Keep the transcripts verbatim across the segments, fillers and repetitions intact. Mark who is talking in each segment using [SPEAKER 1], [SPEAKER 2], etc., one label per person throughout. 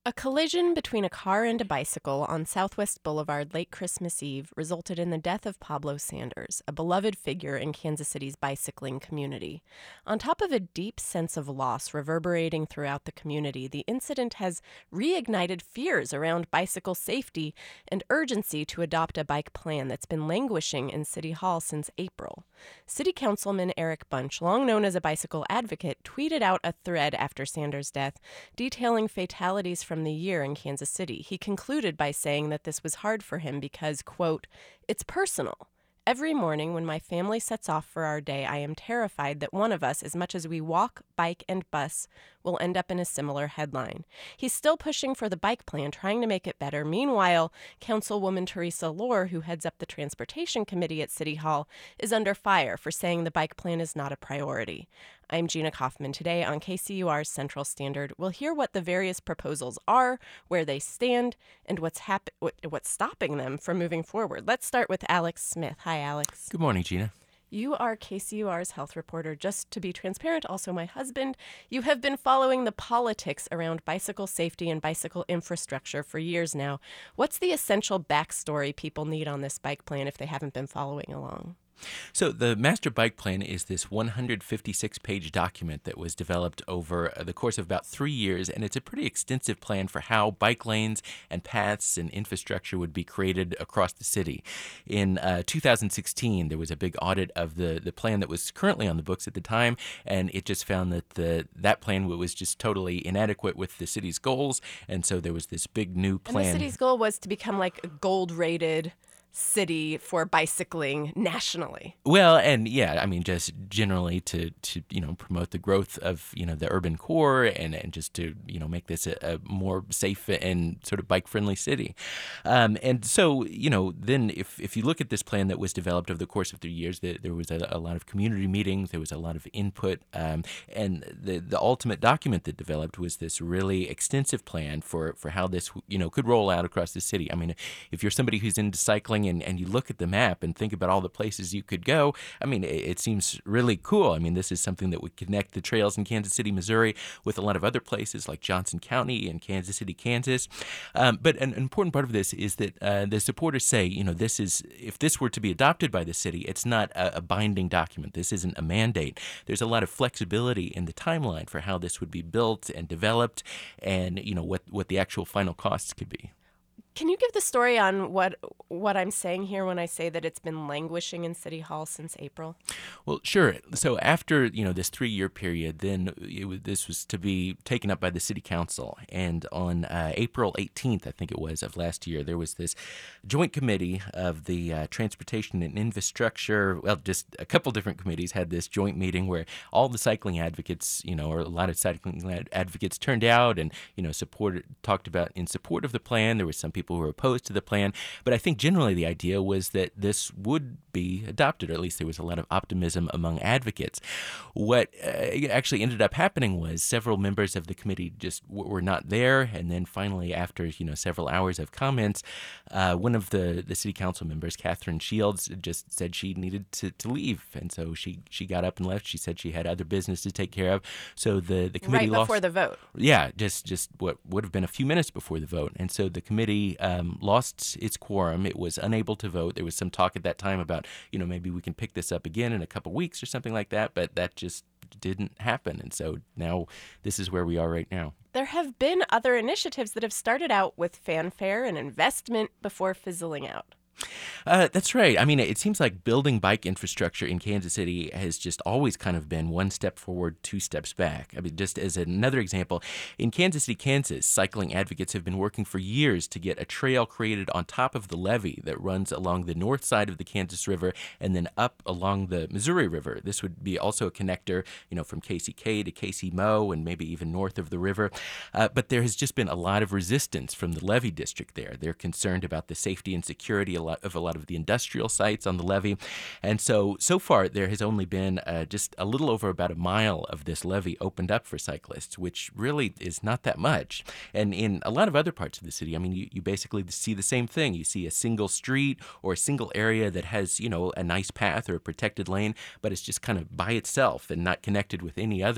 [SPEAKER 1] A collision between a car and a bicycle on Southwest Boulevard late Christmas Eve resulted in the death of Pablo Sanders, a beloved figure in Kansas City's bicycling community. On top of a deep sense of loss reverberating throughout the community, the incident has reignited fears around bicycle safety and urgency to adopt a bike plan that's been languishing in City Hall since April. City Councilman Eric Bunch, long known as a bicycle advocate, tweeted out a thread after Sanders' death detailing fatalities from the year in Kansas City. He concluded by saying that this was hard for him because, quote, "It's personal. Every morning when my family sets off for our day, I am terrified that one of us, as much as we walk, bike, and bus, will end up in a similar headline." He's still pushing for the bike plan, trying to make it better. Meanwhile, Councilwoman Teresa Lohr, who heads up the Transportation Committee at City Hall, is under fire for saying the bike plan is not a priority. I'm Gina Kaufman. Today on K C U R's Central Standard, we'll hear what the various proposals are, where they stand, and what's hap- what, what's stopping them from moving forward. Let's start with Alex Smith. Hi, Alex.
[SPEAKER 2] Good morning, Gina.
[SPEAKER 1] You are K C U R's health reporter. Just to be transparent, also my husband. You have been following the politics around bicycle safety and bicycle infrastructure for years now. What's the essential backstory people need on this bike plan if they haven't been following along?
[SPEAKER 2] So the Master Bike Plan is this one hundred fifty-six page document that was developed over the course of about three years, and it's a pretty extensive plan for how bike lanes and paths and infrastructure would be created across the city. In uh, two thousand sixteen, there was a big audit of the, the plan that was currently on the books at the time, and it just found that the that plan was just totally inadequate with the city's goals, and so there was this big new plan.
[SPEAKER 1] And the city's goal was to become like a gold-rated city for bicycling nationally.
[SPEAKER 2] Well, and yeah, I mean, just generally to, to you know, promote the growth of, you know, the urban core and, and just to, you know, make this a, a more safe and sort of bike-friendly city. Um, and so, you know, then if, if you look at this plan that was developed over the course of three years, there, there was a, a lot of community meetings, there was a lot of input, um, and the, the ultimate document that developed was this really extensive plan for, for how this, you know, could roll out across the city. I mean, if you're somebody who's into cycling And, and you look at the map and think about all the places you could go, I mean, it, it seems really cool. I mean, this is something that would connect the trails in Kansas City, Missouri with a lot of other places like Johnson County and Kansas City, Kansas. Um, but an important part of this is that uh, the supporters say, you know, this is, if this were to be adopted by the city, it's not a, a binding document. This isn't a mandate. There's a lot of flexibility in the timeline for how this would be built and developed and, you know, what, what the actual final costs could be.
[SPEAKER 1] Can you give the story on what what I'm saying here when I say that it's been languishing in City Hall since April?
[SPEAKER 2] Well, sure. So after, you know, this three-year period, then it was, this was to be taken up by the city council. And on uh, April eighteenth, I think it was, of last year, there was this joint committee of the uh, Transportation and Infrastructure, well, just a couple different committees had this joint meeting where all the cycling advocates, you know, or a lot of cycling ad- advocates turned out and, you know, supported, talked about in support of the plan. There was some people who were opposed to the plan. But I think generally the idea was that this would be adopted, or at least there was a lot of optimism among advocates. What uh, actually ended up happening was several members of the committee just w- were not there. And then finally, after, you know, several hours of comments, uh, one of the, the city council members, Catherine Shields, just said she needed to, to leave. And so she, she got up and left. She said she had other business to take care of. So the, the committee
[SPEAKER 1] Right
[SPEAKER 2] lost.
[SPEAKER 1] before the vote.
[SPEAKER 2] Yeah, just, just what would have been a few minutes before the vote. And so the committee Um, lost its quorum. It was unable to vote. There was some talk at that time about, you know, maybe we can pick this up again in a couple weeks or something like that, but that just didn't happen. And so now this is where we are right now.
[SPEAKER 1] There have been other initiatives that have started out with fanfare and investment before fizzling out.
[SPEAKER 2] Uh, that's right. I mean, it seems like building bike infrastructure in Kansas City has just always kind of been one step forward, two steps back. I mean, just as another example, in Kansas City, Kansas, cycling advocates have been working for years to get a trail created on top of the levee that runs along the north side of the Kansas River and then up along the Missouri River. This would be also a connector, you know, from K C K to K C M O and maybe even north of the river. Uh, but there has just been a lot of resistance from the levee district there. They're concerned about the safety and security a lot of a lot of the industrial sites on the levee. And so, so far, there has only been uh, just a little over about a mile of this levee opened up for cyclists, which really is not that much. And in a lot of other parts of the city, I mean, you, you basically see the same thing. You see a single street or a single area that has, you know, a nice path or a protected lane, but it's just kind of by itself and not connected with any other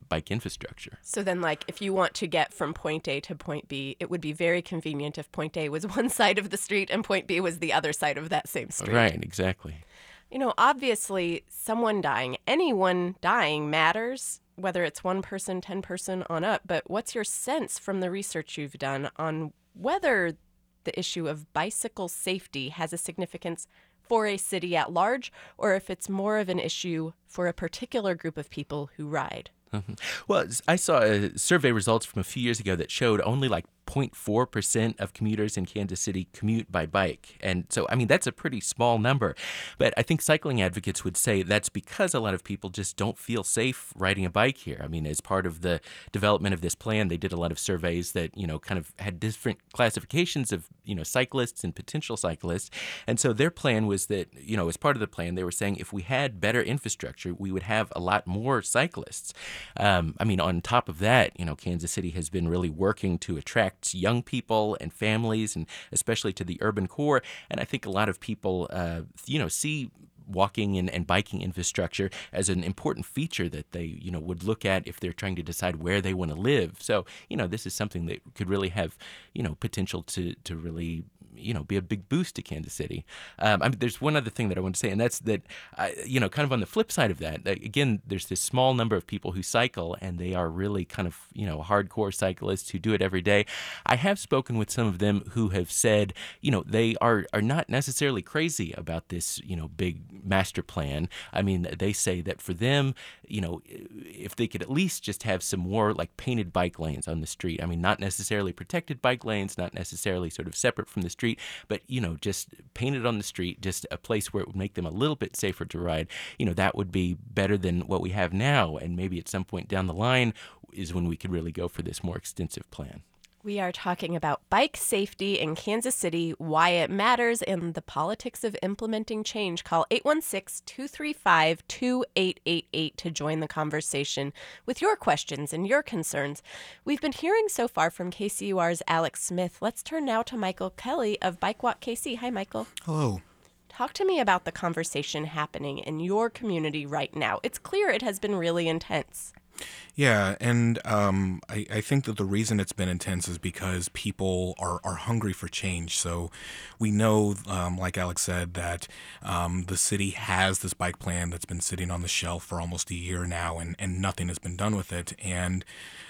[SPEAKER 2] bike infrastructure.
[SPEAKER 1] So then, like, if you want to get from point A to point B, it would be very convenient if point A was one side of the street and point B was the other side of that same street.
[SPEAKER 2] Right, exactly.
[SPEAKER 1] You know, obviously, someone dying, anyone dying matters, whether it's one person, ten person on up. But what's your sense from the research you've done on whether the issue of bicycle safety has a significance for a city at large, or if it's more of an issue for a particular group of people who ride?
[SPEAKER 2] Mm-hmm. Well, I saw uh, survey results from a few years ago that showed only like zero point four percent of commuters in Kansas City commute by bike. And so, I mean, that's a pretty small number. But I think cycling advocates would say that's because a lot of people just don't feel safe riding a bike here. I mean, as part of the development of this plan, they did a lot of surveys that, you know, kind of had different classifications of, you know, cyclists and potential cyclists. And so their plan was that, you know, as part of the plan, they were saying if we had better infrastructure, we would have a lot more cyclists. Um, I mean, on top of that, you know, Kansas City has been really working to attract young people and families, and especially to the urban core. And I think a lot of people, uh, you know, see walking and, and biking infrastructure as an important feature that they, you know, would look at if they're trying to decide where they want to live. So, you know, this is something that could really have, you know, potential to to really, you know, be a big boost to Kansas City. Um, I mean, there's one other thing that I want to say, and that's that, uh, you know, kind of on the flip side of that, that, again, there's this small number of people who cycle, and they are really kind of, you know, hardcore cyclists who do it every day. I have spoken with some of them who have said, you know, they are, are not necessarily crazy about this, you know, big master plan. I mean, they say that for them, you know, if they could at least just have some more like painted bike lanes on the street, I mean, not necessarily protected bike lanes, not necessarily sort of separate from the street, but, you know, just painted on the street, just a place where it would make them a little bit safer to ride, you know, that would be better than what we have now. And maybe at some point down the line is when we could really go for this more extensive plan.
[SPEAKER 1] We are talking about bike safety in Kansas City, why it matters, and the politics of implementing change. Call eight one six, two three five, two eight eight eight to join the conversation with your questions and your concerns. We've been hearing so far from K C U R's Alex Smith. Let's turn now to Michael Kelly of Bike Walk K C. Hi, Michael.
[SPEAKER 3] Hello.
[SPEAKER 1] Talk to me about the conversation happening in your community right now. It's clear it has been really intense.
[SPEAKER 3] Yeah, and um, I, I think that the reason it's been intense is because people are, are hungry for change. So we know, um, like Alex said, that um, the city has this bike plan that's been sitting on the shelf for almost a year now, and, and nothing has been done with it. And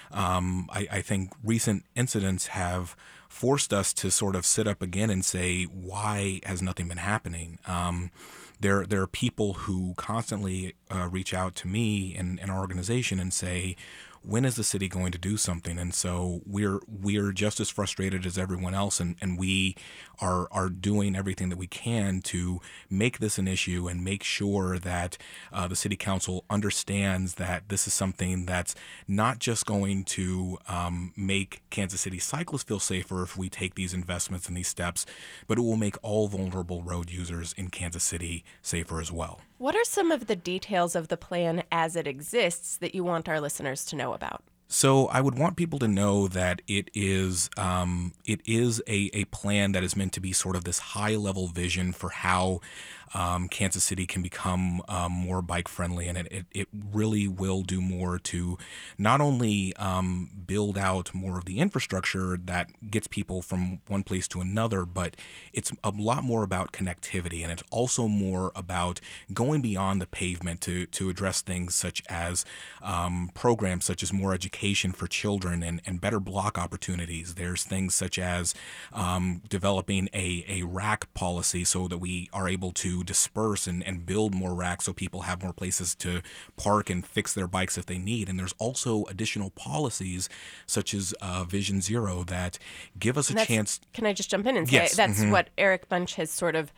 [SPEAKER 3] um, I, I think recent incidents have forced us to sort of sit up again and say, why has nothing been happening? Um, There, there are people who constantly uh, reach out to me and, and our organization and say, when is the city going to do something? And so we're we're just as frustrated as everyone else, and, and we are are doing everything that we can to make this an issue and make sure that uh, the city council understands that this is something that's not just going to um, make Kansas City cyclists feel safer if we take these investments and these steps, but it will make all vulnerable road users in Kansas City safer as well.
[SPEAKER 1] What are some of the details of the plan as it exists that you want our listeners to know about?
[SPEAKER 3] So I would want people to know that it is um, it is a, a plan that is meant to be sort of this high-level vision for how um, Kansas City can become um, more bike-friendly, and it, it, it really will do more to not only um, build out more of the infrastructure that gets people from one place to another, but it's a lot more about connectivity, and it's also more about going beyond the pavement to, to address things such as um, programs such as more education for children and, and better block opportunities. There's things such as um, developing a, a rack policy so that we are able to disperse and, and build more racks so people have more places to park and fix their bikes if they need. And there's also additional policies such as uh, Vision Zero that give us a
[SPEAKER 1] That's,
[SPEAKER 3] chance.
[SPEAKER 1] Can I just jump in and say
[SPEAKER 3] Yes.
[SPEAKER 1] that's
[SPEAKER 3] Mm-hmm.
[SPEAKER 1] what Eric Bunch has sort of,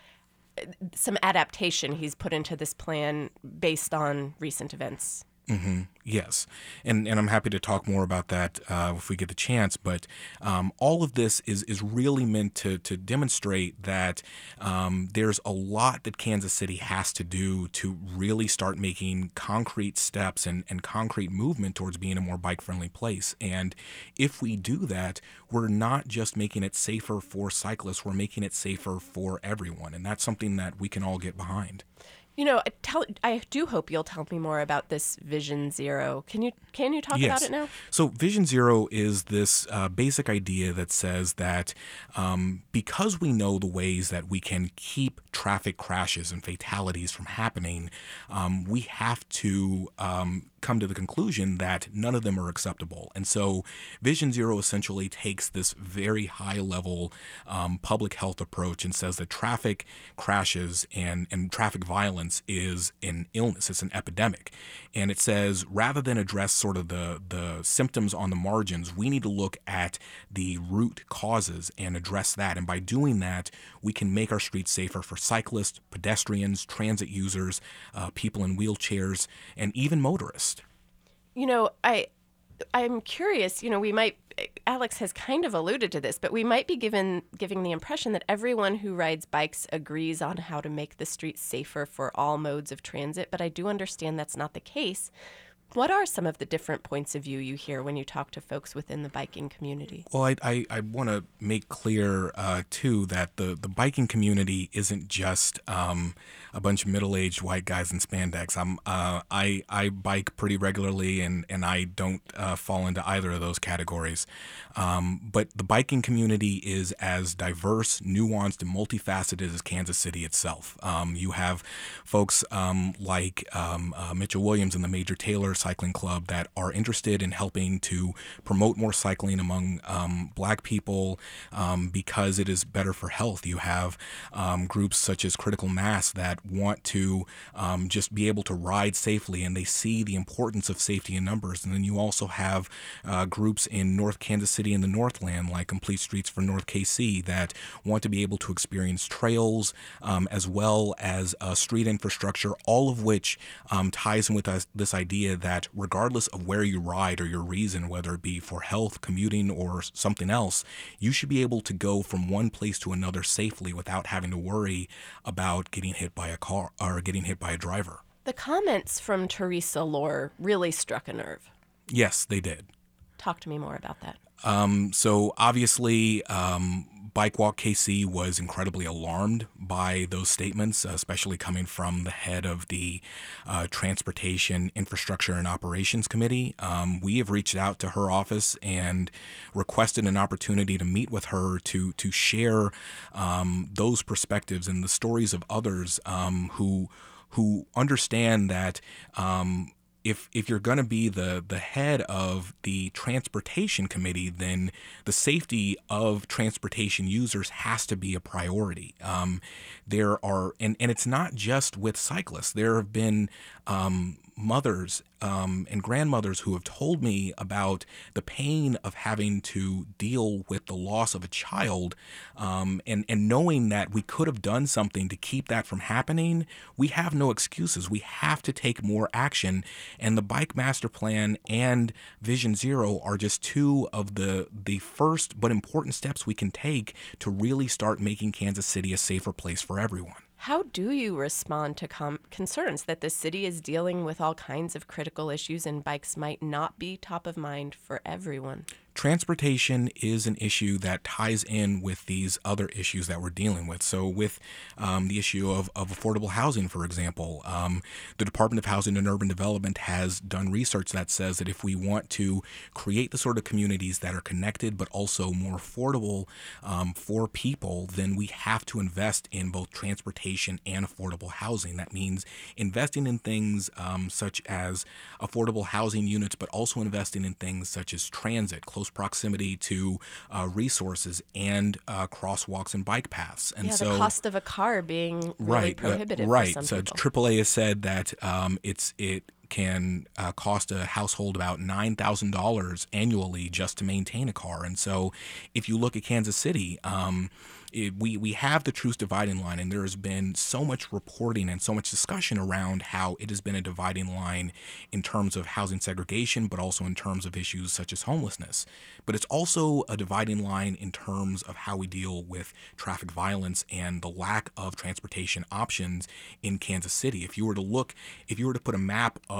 [SPEAKER 1] some adaptation he's put into this plan based on recent events.
[SPEAKER 3] Mm-hmm. Yes, and and I'm happy to talk more about that uh, if we get the chance. But um, all of this is is really meant to to demonstrate that um, there's a lot that Kansas City has to do to really start making concrete steps and, and concrete movement towards being a more bike-friendly place. And if we do that, we're not just making it safer for cyclists, we're making it safer for everyone. And that's something that we can all get behind.
[SPEAKER 1] You know, tell I do hope you'll tell me more about this Vision Zero. Can you can you talk
[SPEAKER 3] Yes.
[SPEAKER 1] about it now?
[SPEAKER 3] So Vision Zero is this uh, basic idea that says that um, because we know the ways that we can keep traffic crashes and fatalities from happening, um, we have to um, come to the conclusion that none of them are acceptable. And so Vision Zero essentially takes this very high level um, public health approach and says that traffic crashes and, and traffic violence is an illness, it's an epidemic. And it says rather than address sort of the, the symptoms on the margins, we need to look at the root causes and address that. And by doing that, we can make our streets safer for cyclists, pedestrians, transit users, uh, people in wheelchairs, and even motorists.
[SPEAKER 1] You know, I I'm curious, you know, we might Alex has kind of alluded to this, but we might be given giving the impression that everyone who rides bikes agrees on how to make the streets safer for all modes of transit, but I do understand that's not the case. What are some of the different points of view you hear when you talk to folks within the biking community?
[SPEAKER 3] Well, I, I, I want to make clear, uh, too, that the, the biking community isn't just um, a bunch of middle-aged white guys in spandex. I'm, uh, I, I bike pretty regularly, and, and I don't uh, fall into either of those categories. Um, but the biking community is as diverse, nuanced, and multifaceted as Kansas City itself. Um, you have folks um, like um, uh, Mitchell Williams and the Major Taylor Cycling Club that are interested in helping to promote more cycling among um, Black people um, because it is better for health. You have um, groups such as Critical Mass that want to um, just be able to ride safely, and they see the importance of safety in numbers. And then you also have uh, groups in North Kansas City and the Northland, like Complete Streets for North K C, that want to be able to experience trails um, as well as uh, street infrastructure, all of which um, ties in with us, this idea that that regardless of where you ride or your reason, whether it be for health, commuting, or something else, you should be able to go from one place to another safely without having to worry about getting hit by a car or getting hit by a driver.
[SPEAKER 1] The comments from Teresa Lohr really struck a nerve.
[SPEAKER 3] Yes, they did.
[SPEAKER 1] Talk to me more about that.
[SPEAKER 3] Um, so obviously, um, Bike Walk K C was incredibly alarmed by those statements, especially coming from the head of the uh, Transportation Infrastructure and Operations Committee. Um, we have reached out to her office and requested an opportunity to meet with her to to share um, those perspectives and the stories of others um, who who understand that. Um, If if you're going to be the, the head of the transportation committee, then the safety of transportation users has to be a priority. Um, there are, and, and it's not just with cyclists. There have been um, mothers um, and grandmothers who have told me about the pain of having to deal with the loss of a child, um, and, and knowing that we could have done something to keep that from happening. We have no excuses. We have to take more action. And the Bike Master Plan and Vision Zero are just two of the the first but important steps we can take to really start making Kansas City a safer place for everyone.
[SPEAKER 1] How do you respond to com- concerns that the city is dealing with all kinds of critical issues and bikes might not be top of mind for everyone?
[SPEAKER 3] Transportation is an issue that ties in with these other issues that we're dealing with. So with um, the issue of, of affordable housing, for example, um, the Department of Housing and Urban Development has done research that says that if we want to create the sort of communities that are connected but also more affordable um, for people, then we have to invest in both transportation and affordable housing. That means investing in things um, such as affordable housing units, but also investing in things such as transit, close proximity to uh, resources, and uh, crosswalks and bike paths. And
[SPEAKER 1] yeah,
[SPEAKER 3] so
[SPEAKER 1] the cost of a car being really
[SPEAKER 3] right,
[SPEAKER 1] prohibitive
[SPEAKER 3] uh, right.
[SPEAKER 1] for some
[SPEAKER 3] so
[SPEAKER 1] people.
[SPEAKER 3] triple A has said that um, it's it can uh, cost a household about nine thousand dollars annually just to maintain a car. And so if you look at Kansas City, um, it, we, we have the truth dividing line, and there has been so much reporting and so much discussion around how it has been a dividing line in terms of housing segregation, but also in terms of issues such as homelessness. But it's also a dividing line in terms of how we deal with traffic violence and the lack of transportation options in Kansas City. If you were to look, if you were to put a map of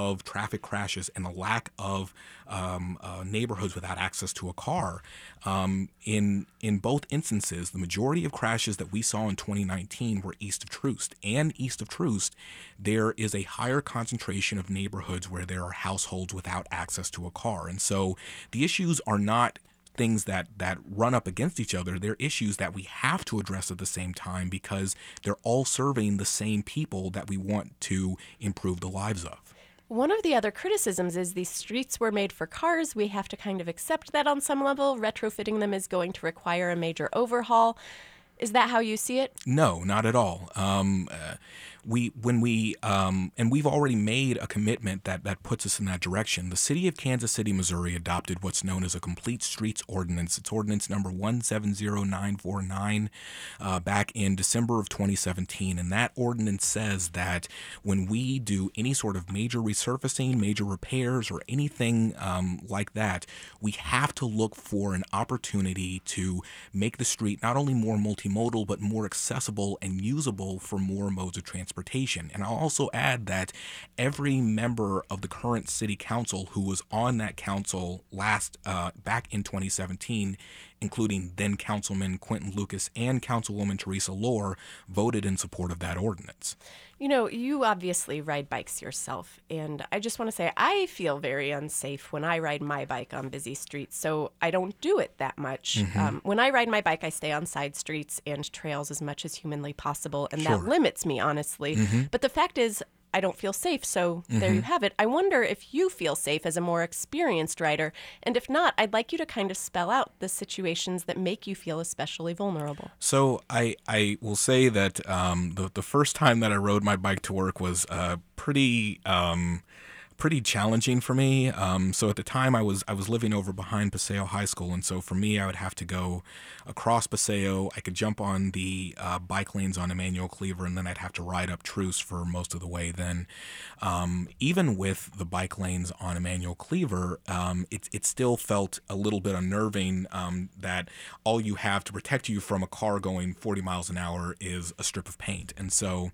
[SPEAKER 3] of traffic crashes and the lack of um, uh, neighborhoods without access to a car, um, in in both instances, the majority of crashes that we saw in twenty nineteen were east of Troost. And east of Troost, there is a higher concentration of neighborhoods where there are households without access to a car. And so the issues are not things that that run up against each other. They're issues that we have to address at the same time because they're all serving the same people that we want to improve the lives of.
[SPEAKER 1] One of the other criticisms is these streets were made for cars. We have to kind of accept that on some level. Retrofitting them is going to require a major overhaul. Is that how you see it?
[SPEAKER 3] No, not at all. Um, uh, we when we um, and we've already made a commitment that that puts us in that direction. The city of Kansas City, Missouri, adopted what's known as a complete streets ordinance. It's ordinance number one seven zero nine four nine uh, back in December of twenty seventeen, and that ordinance says that when we do any sort of major resurfacing, major repairs, or anything um, like that, we have to look for an opportunity to make the street not only more multimodal but more accessible and usable for more modes of transportation. And I'll also add that every member of the current city council who was on that council last uh, back in twenty seventeen, including then Councilman Quentin Lucas and Councilwoman Teresa Lohr, voted in support of that ordinance.
[SPEAKER 1] You know, you obviously ride bikes yourself, and I just want to say I feel very unsafe when I ride my bike on busy streets, so I don't do it that much. Mm-hmm. Um, when I ride my bike, I stay on side streets and trails as much as humanly possible, and
[SPEAKER 3] Sure.
[SPEAKER 1] that limits me, honestly.
[SPEAKER 3] Mm-hmm.
[SPEAKER 1] But the fact is, I don't feel safe, so
[SPEAKER 3] Mm-hmm.
[SPEAKER 1] there you have it. I wonder if you feel safe as a more experienced rider, and if not, I'd like you to kind of spell out the situations that make you feel especially vulnerable.
[SPEAKER 3] So I, I will say that um, the, the first time that I rode my bike to work was uh, pretty um, pretty challenging for me. Um, so at the time I was I was living over behind Paseo High School, and so for me I would have to go across Paseo. I could jump on the uh, bike lanes on Emmanuel Cleaver, and then I'd have to ride up Troost for most of the way. Then um, even with the bike lanes on Emmanuel Cleaver, um, it, it still felt a little bit unnerving um, that all you have to protect you from a car going forty miles an hour is a strip of paint. And so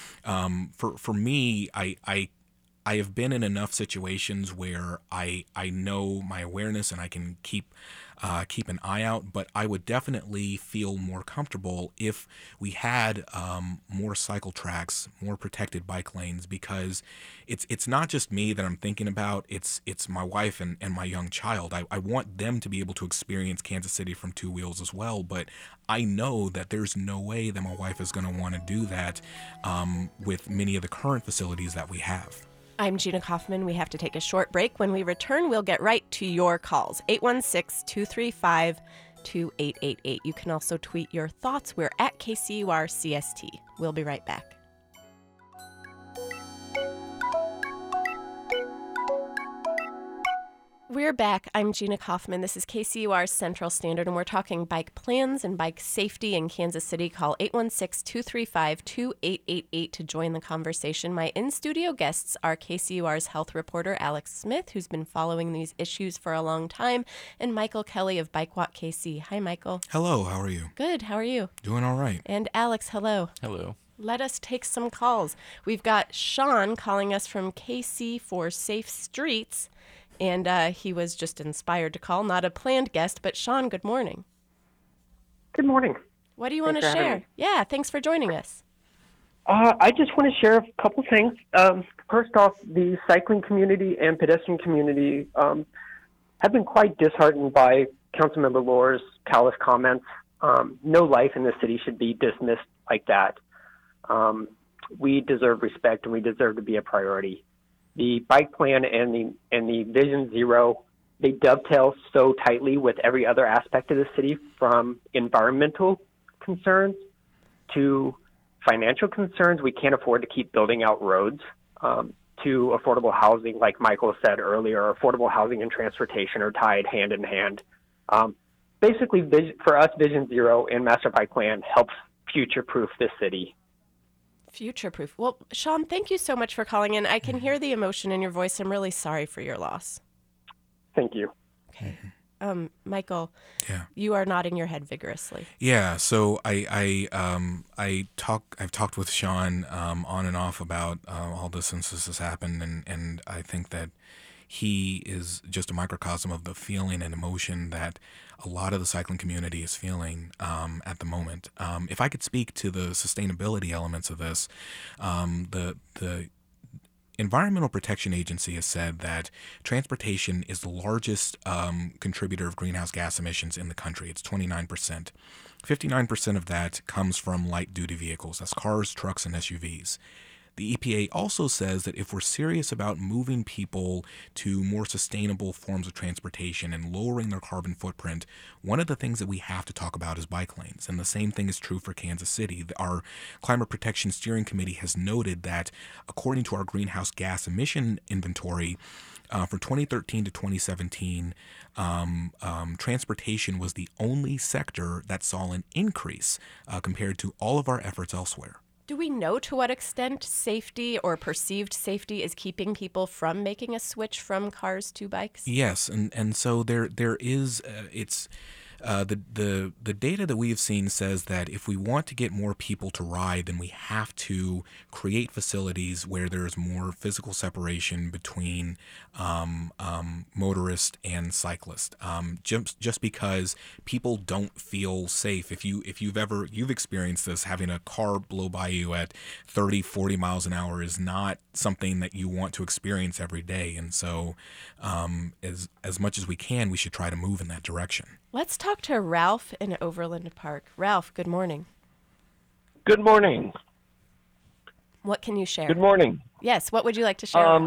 [SPEAKER 3] um, for, for me, I, I I have been in enough situations where I I know my awareness and I can keep uh, keep an eye out, but I would definitely feel more comfortable if we had um, more cycle tracks, more protected bike lanes, because it's it's not just me that I'm thinking about, it's it's my wife and, and my young child. I, I want them to be able to experience Kansas City from two wheels as well, but I know that there's no way that my wife is going to want to do that um, with many of the current facilities that we have.
[SPEAKER 1] I'm Gina Kaufman. We have to take a short break. When we return, we'll get right to your calls. eight one six, two three five, two eight eight eight. You can also tweet your thoughts. We're at K C U R C S T. We'll be right back. We're back. I'm Gina Kaufman. This is K C U R's Central Standard, and we're talking bike plans and bike safety in Kansas City. Call eight one six, two three five, two eight eight eight to join the conversation. My in-studio guests are K C U R's health reporter Alex Smith, who's been following these issues for a long time, and Michael Kelly of Bike Walk K C. Hi, Michael.
[SPEAKER 3] Hello, how are you?
[SPEAKER 1] Good. How are you?
[SPEAKER 3] Doing all right.
[SPEAKER 1] And Alex, hello.
[SPEAKER 2] Hello.
[SPEAKER 1] Let us take some calls. We've got Sean calling us from K C for Safe Streets. And uh, he was just inspired to call, not a planned guest. But Sean, good morning.
[SPEAKER 4] Good morning.
[SPEAKER 1] What do you want
[SPEAKER 4] Thanks
[SPEAKER 1] to
[SPEAKER 4] for having
[SPEAKER 1] share?
[SPEAKER 4] me.
[SPEAKER 1] Yeah, thanks for joining us.
[SPEAKER 4] Uh, I just want to share a couple things. Um, first off, the cycling community and pedestrian community um, have been quite disheartened by Councilmember Lohr's callous comments. Um, no life in the city should be dismissed like that. Um, we deserve respect, and we deserve to be a priority. The bike plan and the and the Vision Zero, they dovetail so tightly with every other aspect of the city, from environmental concerns to financial concerns. We can't afford to keep building out roads, um, to affordable housing, like Michael said earlier. Affordable housing and transportation are tied hand in hand. Um, basically, vis- for us, Vision Zero and Master Bike Plan helps future-proof this city.
[SPEAKER 1] Future-proof. Well, Sean, thank you so much for calling in. I can hear the emotion in your voice. I'm really sorry for your loss.
[SPEAKER 4] Thank you.
[SPEAKER 1] Okay. Um, Michael,
[SPEAKER 3] Yeah.
[SPEAKER 1] you are nodding your head vigorously.
[SPEAKER 3] Yeah, so I I um I talk I've talked with Sean um on and off about uh, all this since this has happened, and and I think that he is just a microcosm of the feeling and emotion that a lot of the cycling community is feeling um, at the moment. Um, if I could speak to the sustainability elements of this, um, the the Environmental Protection Agency has said that transportation is the largest um, contributor of greenhouse gas emissions in the country. It's twenty-nine percent. fifty-nine percent of that comes from light-duty vehicles. That's cars, trucks, and S U Vs. The E P A also says that if we're serious about moving people to more sustainable forms of transportation and lowering their carbon footprint, one of the things that we have to talk about is bike lanes. And the same thing is true for Kansas City. Our Climate Protection Steering Committee has noted that according to our greenhouse gas emission inventory, Uh, from twenty thirteen to twenty seventeen, um, um, transportation was the only sector that saw an increase uh, compared to all of our efforts elsewhere.
[SPEAKER 1] Do we know to what extent safety or perceived safety is keeping people from making a switch from cars to bikes?
[SPEAKER 3] Yes, and, and so there there is uh, it's uh, the the the data that we have seen says that if we want to get more people to ride, then we have to create facilities where there is more physical separation between um, um, motorist and cyclist. Um, just just because people don't feel safe. If you if you've ever you've experienced this, having a car blow by you at thirty, forty miles an hour is not something that you want to experience every day. And so, um, as as much as we can, we should try to move in that direction.
[SPEAKER 1] Let's talk to Ralph in Overland Park. Ralph, good morning.
[SPEAKER 5] Good morning.
[SPEAKER 1] What can you share?
[SPEAKER 5] Good morning.
[SPEAKER 1] Yes, what would you like to share?
[SPEAKER 5] Um,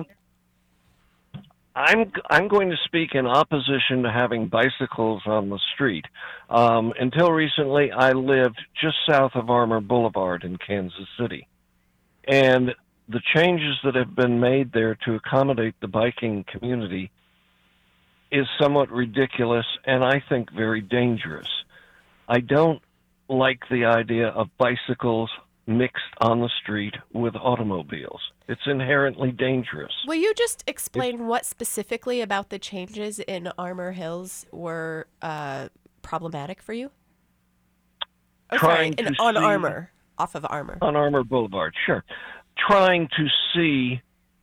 [SPEAKER 5] I'm I'm going to speak in opposition to having bicycles on the street. Um, until recently, I lived just south of Armour Boulevard in Kansas City, and the changes that have been made there to accommodate the biking community is somewhat ridiculous and I think very dangerous. I don't like the idea of bicycles mixed on the street with automobiles. It's inherently dangerous.
[SPEAKER 1] Will you just explain what specifically about the changes in Armour Hills were uh, problematic for you? Oh, sorry,
[SPEAKER 5] Trying
[SPEAKER 1] in,
[SPEAKER 5] to
[SPEAKER 1] on
[SPEAKER 5] see-
[SPEAKER 1] Armour, off of Armour.
[SPEAKER 5] On Armour Boulevard, sure. Trying to see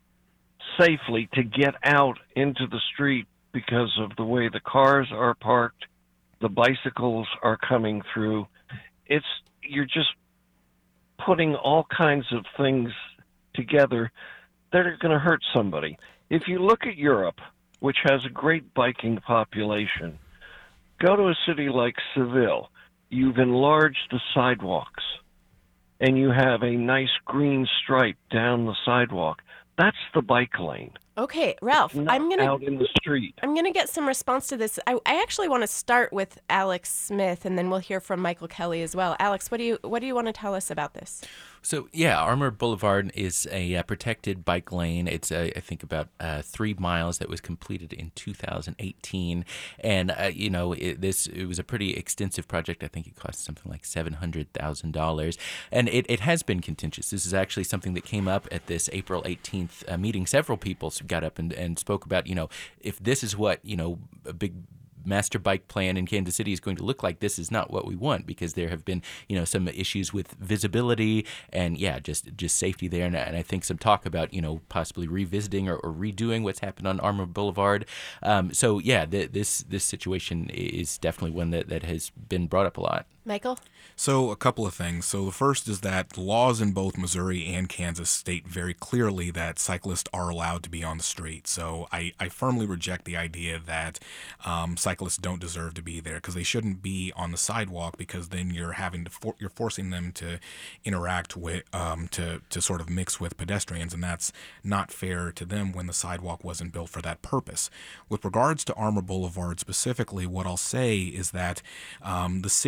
[SPEAKER 5] safely to get out into the street because of the way the cars are parked, the bicycles are coming through. It's you're just putting all kinds of things together that are going to hurt somebody. If you look at Europe, which has a great biking population, go to a city like Seville. You've enlarged the sidewalks, and you have a nice green stripe down the sidewalk. That's the bike lane.
[SPEAKER 1] Okay, Ralph,
[SPEAKER 5] Not
[SPEAKER 1] I'm gonna
[SPEAKER 5] out in the street.
[SPEAKER 1] I'm gonna get some response to this. I, I actually want to start with Alex Smith, and then we'll hear from Michael Kelly as well. Alex, what do you what do you want to tell us about this?
[SPEAKER 2] So, yeah, Armour Boulevard is a uh, protected bike lane. It's, uh, I think, about uh, three miles that was completed in two thousand eighteen. And, uh, you know, it, this it was a pretty extensive project. I think it cost something like seven hundred thousand dollars. And it, it has been contentious. This is actually something that came up at this April eighteenth uh, meeting. Several people got up and, and spoke about, you know, if this is what, you know, a big master bike plan in Kansas City is going to look like, this is not what we want, because there have been, you know, some issues with visibility and, yeah, just just safety there. And, and I think some talk about, you know, possibly revisiting or, or redoing what's happened on Armour Boulevard. Um, so, yeah, the, this this situation is definitely one that, that has been brought up a lot.
[SPEAKER 1] Michael?
[SPEAKER 3] So a couple of things. So the first is that the laws in both Missouri and Kansas state very clearly that cyclists are allowed to be on the street. So I, I firmly reject the idea that um, cyclists don't deserve to be there, because they shouldn't be on the sidewalk, because then you're having to for, you're forcing them to interact with um, to to sort of mix with pedestrians, and that's not fair to them when the sidewalk wasn't built for that purpose. With regards to Armour Boulevard specifically, what I'll say is that um, the city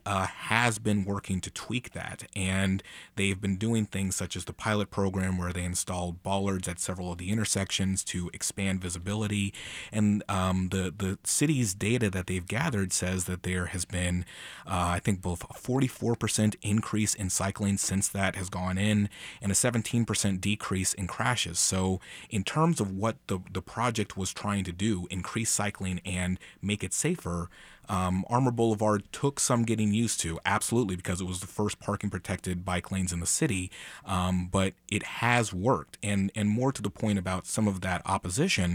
[SPEAKER 3] uh, has been working to tweak that, and they've been doing things such as the pilot program where they installed bollards at several of the intersections to expand visibility. And um, the the city's data that they've gathered says that there has been, uh, I think, both a forty-four percent increase in cycling since that has gone in, and a seventeen percent decrease in crashes. So in terms of what the the project was trying to do, increase cycling and make it safer, Um, Armour Boulevard took some getting used to, absolutely, because it was the first parking protected bike lanes in the city, um, but it has worked. And and more to the point about some of that opposition,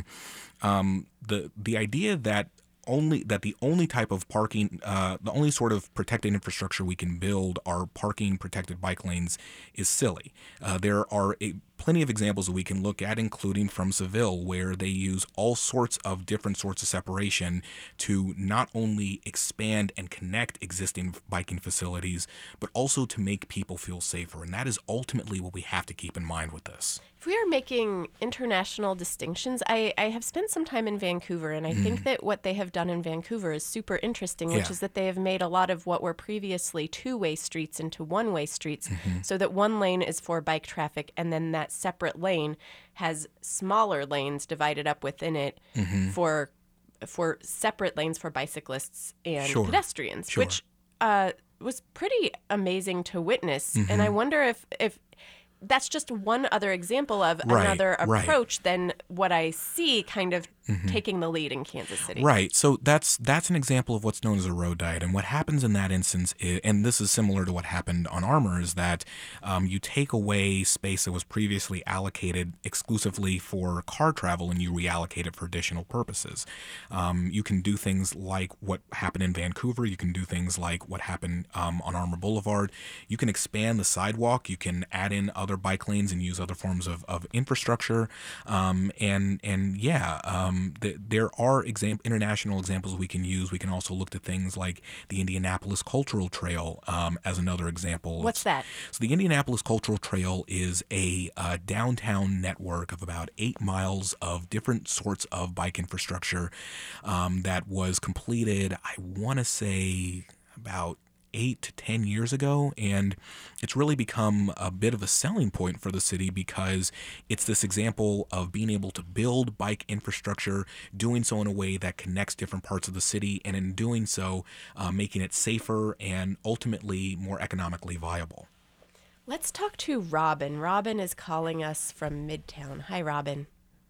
[SPEAKER 3] um, the the idea that only that the only type of parking, uh, the only sort of protected infrastructure we can build are parking protected bike lanes is silly. Uh, there are a, plenty of examples that we can look at, including from Seville, where they use all sorts of different sorts of separation to not only expand and connect existing biking facilities, but also to make people feel safer. And that is ultimately what we have to keep in mind with this.
[SPEAKER 1] If we are making international distinctions, I, I have spent some time in Vancouver, and I mm. think that what they have done in Vancouver is super interesting, which
[SPEAKER 3] yeah.
[SPEAKER 1] is that they have made a lot of what were previously two-way streets into one-way streets, mm-hmm. so that one lane is for bike traffic, and then that separate lane has smaller lanes divided up within it mm-hmm. for for separate lanes for bicyclists and
[SPEAKER 3] sure.
[SPEAKER 1] pedestrians,
[SPEAKER 3] sure.
[SPEAKER 1] which uh, was pretty amazing to witness.
[SPEAKER 3] Mm-hmm.
[SPEAKER 1] And I wonder if if that's just one other example of
[SPEAKER 3] right,
[SPEAKER 1] another approach
[SPEAKER 3] right.
[SPEAKER 1] than what I see kind of
[SPEAKER 3] mm-hmm.
[SPEAKER 1] taking the lead in Kansas City.
[SPEAKER 3] Right. So that's that's an example of what's known as a road diet. And what happens in that instance, is, and this is similar to what happened on Armour, is that um, you take away space that was previously allocated exclusively for car travel and you reallocate it for additional purposes. Um, you can do things like what happened in Vancouver. You can do things like what happened um, on Armour Boulevard. You can expand the sidewalk. You can add in other bike lanes and use other forms of, of infrastructure. Um, and, and yeah, um, the, there are exam- international examples we can use. We can also look to things like the Indianapolis Cultural Trail um, as another example.
[SPEAKER 1] What's that?
[SPEAKER 3] So the Indianapolis Cultural Trail is a uh, downtown network of about eight miles of different sorts of bike infrastructure um, that was completed, I want to say, about eight to ten years ago, and it's really become a bit of a selling point for the city because it's this example of being able to build bike infrastructure, doing so in a way that connects different parts of the city, and in doing so, uh, making it safer and ultimately more economically viable.
[SPEAKER 1] Let's talk to Robin. Robin is calling us from Midtown. Hi, Robin.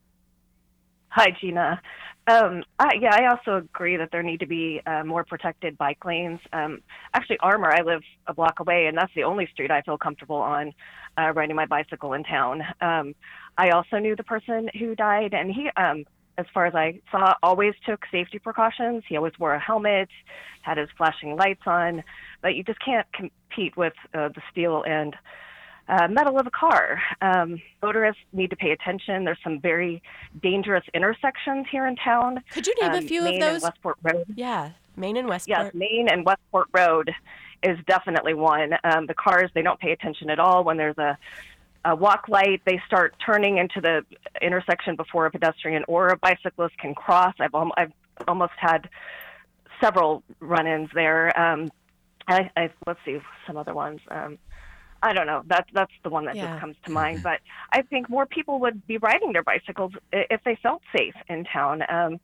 [SPEAKER 6] Hi, Gina. Um, I, yeah, I also agree that there need to be uh, more protected bike lanes. Um, actually, Armour, I live a block away, and that's the only street I feel comfortable on uh, riding my bicycle in town. Um, I also knew the person who died, and he, um, as far as I saw, always took safety precautions. He always wore a helmet, had his flashing lights on, but you just can't compete with uh, the steel and Uh, metal of a car. Um, motorists need to pay attention. There's some very dangerous intersections here in town.
[SPEAKER 1] Could you name
[SPEAKER 6] um,
[SPEAKER 1] a few
[SPEAKER 6] Main
[SPEAKER 1] of those?
[SPEAKER 6] And Westport Road.
[SPEAKER 1] Yeah, Main and Westport.
[SPEAKER 6] Yes, Main and Westport Road is definitely one. Um, the cars, they don't pay attention at all. When there's a, a walk light, they start turning into the intersection before a pedestrian or a bicyclist can cross. I've, al- I've almost had several run-ins there. Um, I, I, let's see, some other ones. Um, I don't know. That's that's the one that
[SPEAKER 1] yeah.
[SPEAKER 6] just comes to mind. But I think more people would be riding their bicycles if they felt safe in town. Um,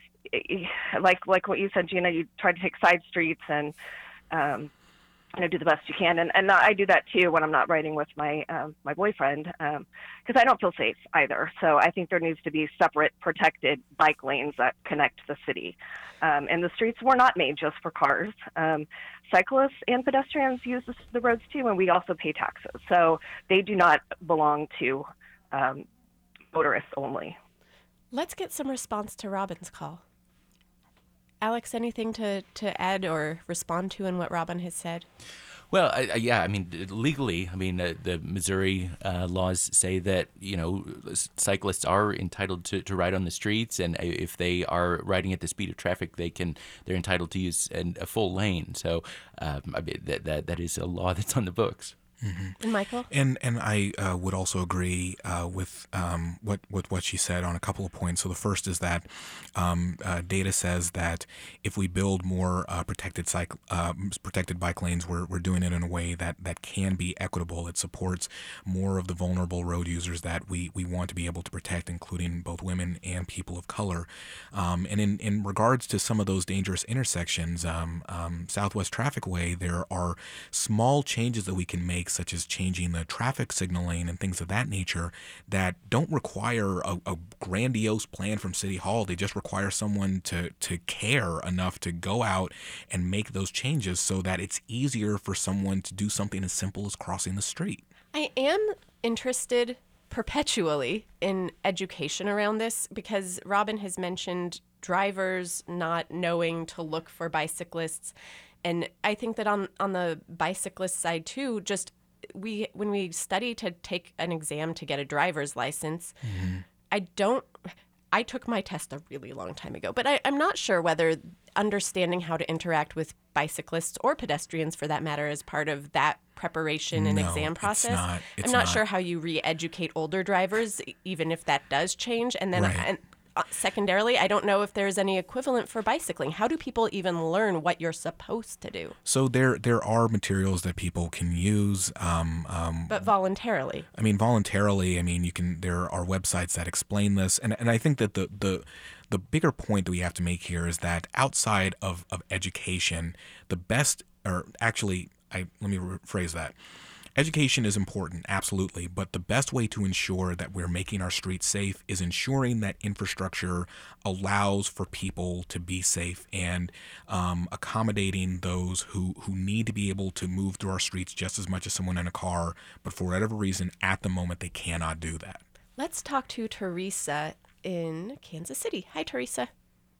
[SPEAKER 6] like like what you said, Gina, you try to take side streets and um, you know do the best you can. And and I do that too when I'm not riding with my um, my boyfriend because um, I don't feel safe either. So I think there needs to be separate protected bike lanes that connect the city. Um, and the streets were not made just for cars. Um, cyclists and pedestrians use the, the roads too, and we also pay taxes. So they do not belong to um, motorists only.
[SPEAKER 1] Let's get some response to Robin's call. Alex, anything to, to add or respond to in what Robin has said?
[SPEAKER 2] Well, I, I, yeah, I mean, legally, I mean, uh, the Missouri uh, laws say that, you know, cyclists are entitled to, to ride on the streets, and if they are riding at the speed of traffic, they can, they're entitled to use an, a full lane. So um, I mean, that, that that is a law that's on the books.
[SPEAKER 3] Mm-hmm.
[SPEAKER 1] And Michael?
[SPEAKER 3] And and I uh, would also agree uh, with um, what with what she said on a couple of points. So the first is that um, uh, data says that if we build more uh, protected cycle, uh, protected bike lanes, we're we're doing it in a way that, that can be equitable. It supports more of the vulnerable road users that we, we want to be able to protect, including both women and people of color. Um, and in, in regards to some of those dangerous intersections, um, um, Southwest Traffic Way, there are small changes that we can make, such as changing the traffic signaling and things of that nature, that don't require a, a grandiose plan from City Hall. They just require someone to, to care enough to go out and make those changes so that it's easier for someone to do something as simple as crossing the street.
[SPEAKER 1] I am interested perpetually in education around this because Robin has mentioned drivers not knowing to look for bicyclists. And I think that on, on the bicyclist side too, just we when we study to take an exam to get a driver's license, mm-hmm. I don't I took my test a really long time ago, but I, I'm not sure whether understanding how to interact with bicyclists or pedestrians, for that matter, is part of that preparation and
[SPEAKER 3] no,
[SPEAKER 1] exam process.
[SPEAKER 3] It's not. It's
[SPEAKER 1] I'm not,
[SPEAKER 3] not
[SPEAKER 1] sure how you re-educate older drivers, even if that does change. And then
[SPEAKER 3] right.
[SPEAKER 1] and, uh, secondarily, I don't know if there's any equivalent for bicycling. How do people even learn what you're supposed to do?
[SPEAKER 3] So there there are materials that people can use. Um, um,
[SPEAKER 1] but voluntarily.
[SPEAKER 3] I mean, voluntarily, I mean, you can. There are websites that explain this. And, and I think that the, the the bigger point that we have to make here is that outside of, of education, the best, or actually, I let me rephrase that. Education is important, absolutely, but the best way to ensure that we're making our streets safe is ensuring that infrastructure allows for people to be safe and um, accommodating those who, who need to be able to move through our streets just as much as someone in a car, but for whatever reason, at the moment, they cannot do that.
[SPEAKER 1] Let's talk to Teresa in Kansas City. Hi, Teresa.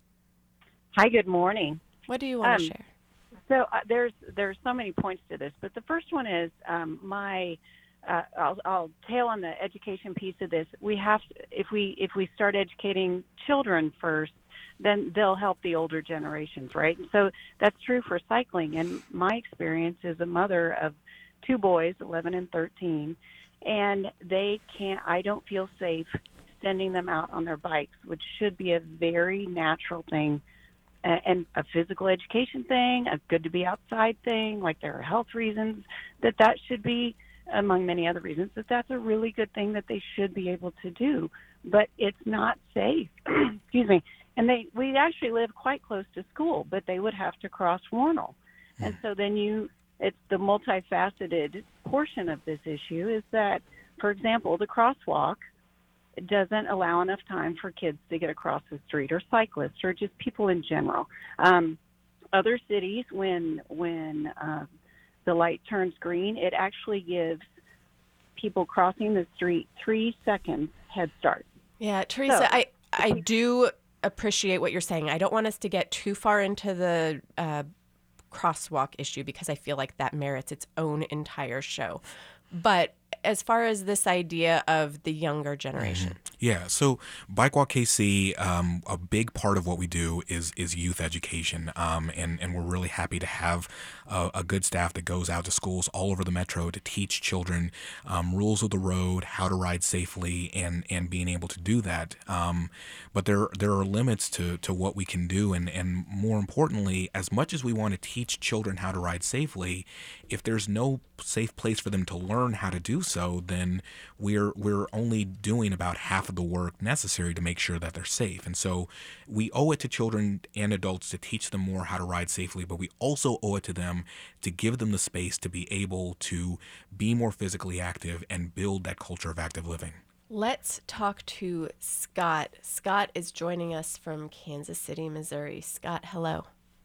[SPEAKER 7] Hi, good morning.
[SPEAKER 1] What do you want
[SPEAKER 7] um,
[SPEAKER 1] to share?
[SPEAKER 7] So uh, there's there's so many points to this, but the first one is um, my. Uh, I'll, I'll tail on the education piece of this. We have to, if we if we start educating children first, then they'll help the older generations, right? And so that's true for cycling. And my experience is a mother of two boys, eleven and thirteen, and they can't. I don't feel safe sending them out on their bikes, which should be a very natural thing. And a physical education thing, a good to be outside thing, like there are health reasons, that that should be, among many other reasons, that that's a really good thing that they should be able to do. But it's not safe. Excuse me. And they we actually live quite close to school, but they would have to cross Warnell. And so then you, it's the multifaceted portion of this issue is that, for example, the crosswalk doesn't allow enough time for kids to get across the street, or cyclists, or just people in general. Um, other cities, when when uh, the light turns green, it actually gives people crossing the street three seconds head start.
[SPEAKER 1] Yeah, Teresa,
[SPEAKER 7] so,
[SPEAKER 1] I, I do appreciate what you're saying. I don't want us to get too far into the uh, crosswalk issue because I feel like that merits its own entire show. But as far as this idea of the younger generation.
[SPEAKER 3] Mm-hmm. Yeah, so Bike Walk K C, um, a big part of what we do is is youth education, um, and, and we're really happy to have a, a good staff that goes out to schools all over the metro to teach children um, rules of the road, how to ride safely, and, and being able to do that. Um, but there there are limits to, to what we can do, and, and more importantly, as much as we want to teach children how to ride safely, if there's no safe place for them to learn how to do so, then we're we're only doing about half of the work necessary to make sure that they're safe. And so we owe it to children and adults to teach them more how to ride safely, but we also owe it to them to give them the space to be able to be more physically active and build that culture of active living.
[SPEAKER 1] Let's talk to Scott. Scott is joining us from Kansas City, Missouri. Scott, hello.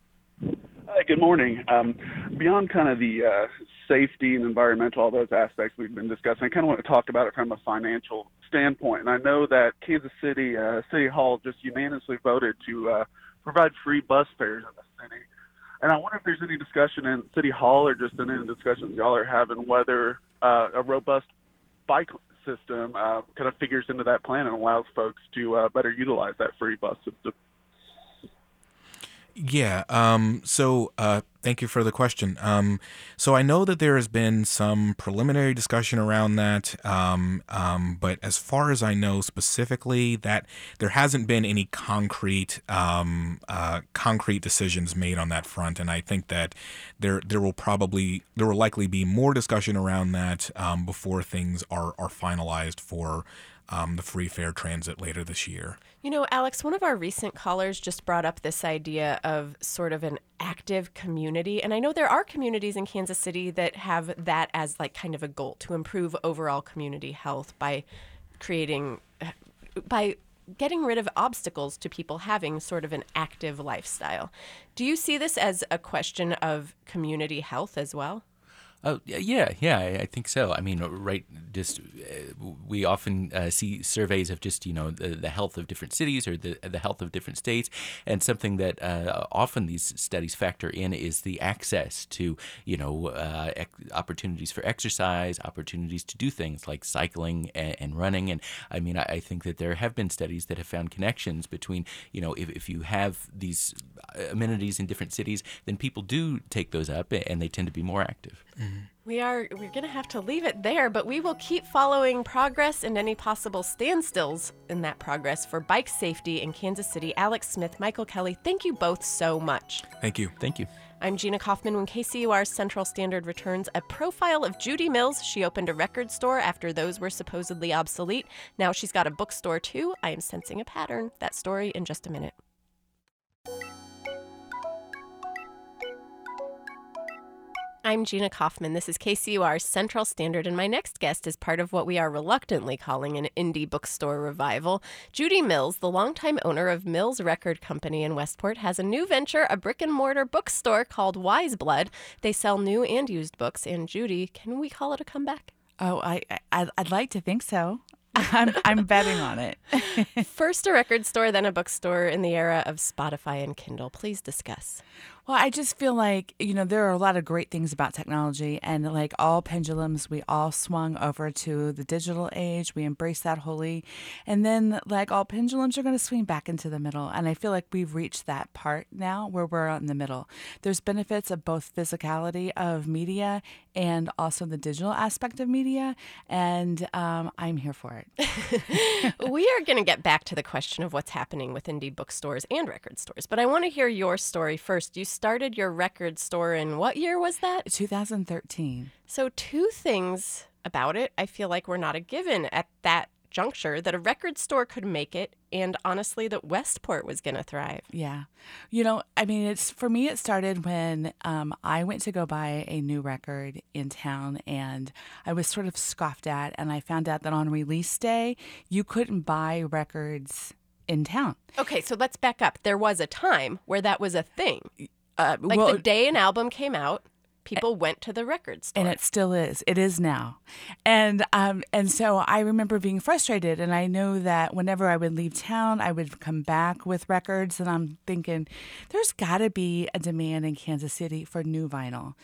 [SPEAKER 8] Hi, good morning. Um, beyond kind of the uh, safety and environmental, all those aspects we've been discussing, I kind of want to talk about it from a financial standpoint. And I know that Kansas City uh, City Hall just unanimously voted to uh, provide free bus fares in the city. And I wonder if there's any discussion in City Hall or just in any discussions y'all are having whether uh, a robust bike system uh, kind of figures into that plan and allows folks to uh, better utilize that free bus system.
[SPEAKER 3] Yeah. Um, so uh, Thank you for the question. Um, so I know that there has been some preliminary discussion around that, um, um, but as far as I know specifically, that there hasn't been any concrete um, uh, concrete decisions made on that front, and I think that there there will probably there will likely be more discussion around that um, before things are are finalized for um, the free fare transit later this year.
[SPEAKER 1] You know, Alex, one of our recent callers just brought up this idea of sort of an active community. And I know there are communities in Kansas City that have that as like kind of a goal to improve overall community health by creating, by getting rid of obstacles to people having sort of an active lifestyle. Do you see this as a question of community health as well?
[SPEAKER 2] Oh, yeah, yeah, I I think so. I mean, right, just uh, we often uh, see surveys of just, you know, the, the health of different cities or the the health of different states. And something that uh, often these studies factor in is the access to, you know, uh, ec- opportunities for exercise, opportunities to do things like cycling and, and running. And I mean, I, I think that there have been studies that have found connections between, you know, if, if you have these amenities in different cities, then people do take those up and they tend to be more active.
[SPEAKER 3] Mm-hmm.
[SPEAKER 1] We are, we're going to have to leave it there, but we will keep following progress and any possible standstills in that progress for bike safety in Kansas City. Alex Smith, Michael Kelly, thank you both so much.
[SPEAKER 3] Thank you.
[SPEAKER 2] Thank you.
[SPEAKER 1] I'm Gina Kaufman. When K C U R's Central Standard returns a profile of Judy Mills. She opened a record store after those were supposedly obsolete. Now she's got a bookstore too. I am sensing a pattern. That story in just a minute. I'm Gina Kaufman. This is K C U R's Central Standard, and my next guest is part of what we are reluctantly calling an indie bookstore revival. Judy Mills, the longtime owner of Mills Record Company in Westport, has a new venture, a brick-and-mortar bookstore called Wise Blood. They sell new and used books, and Judy, can we call it a comeback?
[SPEAKER 9] Oh, I, I I'd like to think so. I'm I'm betting on it.
[SPEAKER 1] First a record store, then a bookstore in the era of Spotify and Kindle. Please discuss.
[SPEAKER 9] Well, I just feel like, you know, there are a lot of great things about technology, and like all pendulums, we all swung over to the digital age. We embrace that wholly. And then like all pendulums are going to swing back into the middle. And I feel like we've reached that part now where we're in the middle. There's benefits of both physicality of media and also the digital aspect of media. And um, I'm here for it.
[SPEAKER 1] We are going to get back to the question of what's happening with indie bookstores and record stores. But I want to hear your story first. You started your record store in what year was that?
[SPEAKER 9] two thousand thirteen.
[SPEAKER 1] So two things about it I feel like were not a given at that juncture, that a record store could make it, and honestly that Westport was going to thrive.
[SPEAKER 9] Yeah. You know, I mean, it's for me, it started when um, I went to go buy a new record in town, and I was sort of scoffed at, and I found out that on release day, you couldn't buy records in town.
[SPEAKER 1] Okay, so let's back up. There was a time where that was a thing.
[SPEAKER 9] Uh,
[SPEAKER 1] like
[SPEAKER 9] well,
[SPEAKER 1] the day an album came out, people went to the record store.
[SPEAKER 9] And it still is. It is now. And um, and so I remember being frustrated. And I know that whenever I would leave town, I would come back with records. And I'm thinking, there's got to be a demand in Kansas City for new vinyl.